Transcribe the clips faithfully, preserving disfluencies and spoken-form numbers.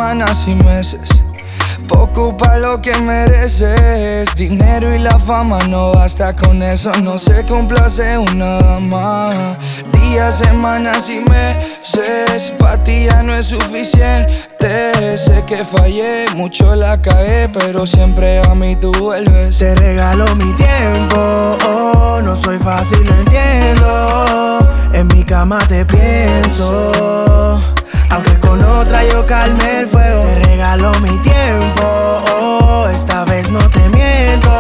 semanas y meses, poco pa' lo que mereces. Dinero y la fama no basta, con eso no se complace una dama. Días, semanas y meses, pa' ti ya no es suficiente. Sé que fallé, mucho la cagué, pero siempre a mí tú vuelves. Te regalo mi tiempo, oh, no soy fácil, lo entiendo. En mi cama te pienso, aunque con otra yo calme el fuego. Te regalo mi tiempo, oh, esta vez no te miento.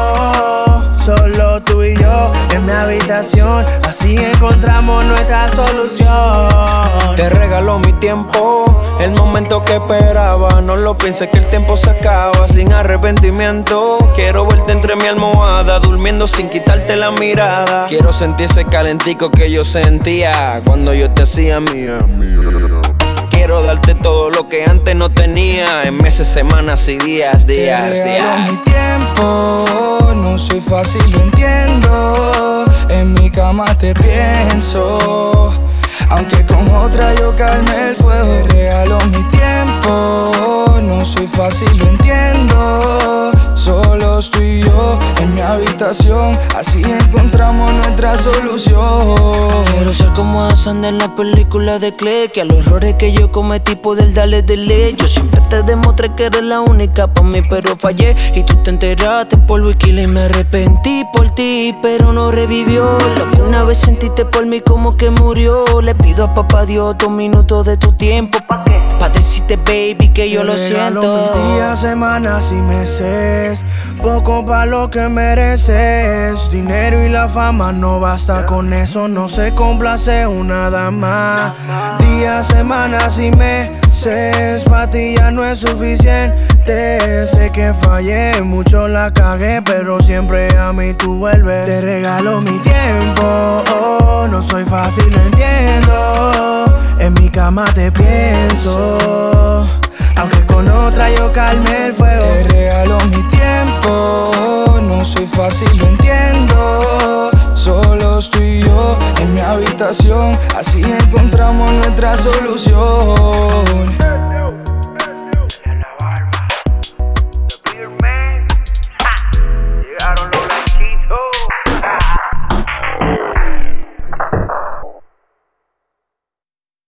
Solo tú y yo en mi habitación, así encontramos nuestra solución. Te regalo mi tiempo, el momento que esperaba. No lo pienses que el tiempo se acaba sin arrepentimiento. Quiero verte entre mi almohada, durmiendo sin quitarte la mirada. Quiero sentir ese calentico que yo sentía cuando yo te hacía mía. Quiero darte todo lo que antes no tenía, en meses, semanas y días, días, Te regalo días. mi tiempo, no soy fácil, lo entiendo. En mi cama te pienso, aunque con otra yo calme el fuego. Te regalo mi tiempo, no soy fácil, lo entiendo. Solo tú y yo en mi habitación, así encontramos nuestra solución. Quiero ser como Hassan en la película de Clay, que a los errores que yo cometí poder darle de ley. Yo siempre te demostré que eres la única pa' mí, pero fallé y tú te enteraste por Wikile. Y me arrepentí por ti, pero no revivió lo que una vez sentiste por mí, como que murió. Le pido a papá Dios dos minutos de tu tiempo, ¿pa' qué? Pa' decirte, baby, que yo Te lo regalo siento. mis días, semanas y meses, poco pa' lo que mereces. Dinero y la fama no basta, con eso no se complace una dama. Días, semanas y meses, pa' ti ya no es suficiente. Sé que fallé, mucho la cagué, pero siempre a mí tú vuelves. Te regalo mi tiempo, oh, no soy fácil, lo entiendo. En mi cama te pienso, aunque con otra yo calme el fuego. Te regalo mi tiempo, no soy fácil, lo entiendo. Solo tú y yo en mi habitación, así encontramos nuestra solución.